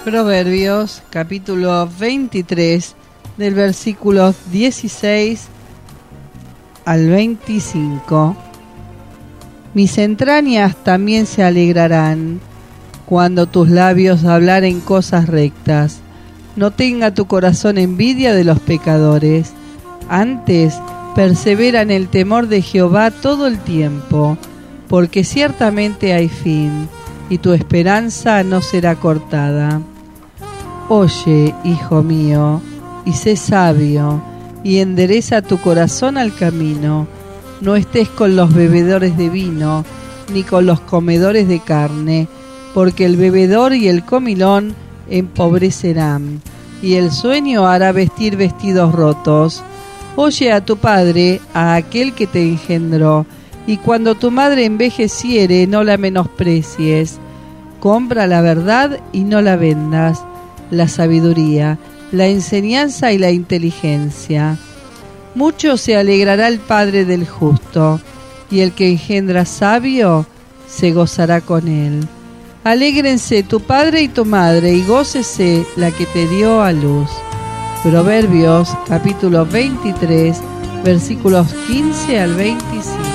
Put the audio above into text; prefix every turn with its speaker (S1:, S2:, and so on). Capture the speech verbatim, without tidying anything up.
S1: Proverbios, capítulo veintitrés, del versículo dieciséis al veinticinco. Mis entrañas también se alegrarán cuando tus labios hablaren cosas rectas. No tenga tu corazón envidia de los pecadores. Antes, persevera en el temor de Jehová todo el tiempo, porque ciertamente hay fin, y tu esperanza no será cortada. Oye, hijo mío, y sé sabio, y endereza tu corazón al camino. No estés con los bebedores de vino, ni con los comedores de carne, porque el bebedor y el comilón empobrecerán, y el sueño hará vestir vestidos rotos. Oye a tu padre, a aquel que te engendró, y cuando tu madre envejeciere, no la menosprecies. Compra la verdad y no la vendas, la sabiduría, la enseñanza y la inteligencia. Mucho se alegrará el padre del justo, y el que engendra sabio se gozará con él. Alégrense tu padre y tu madre, y gócese la que te dio a luz. Proverbios, capítulo veintitrés, versículos quince al veinticinco.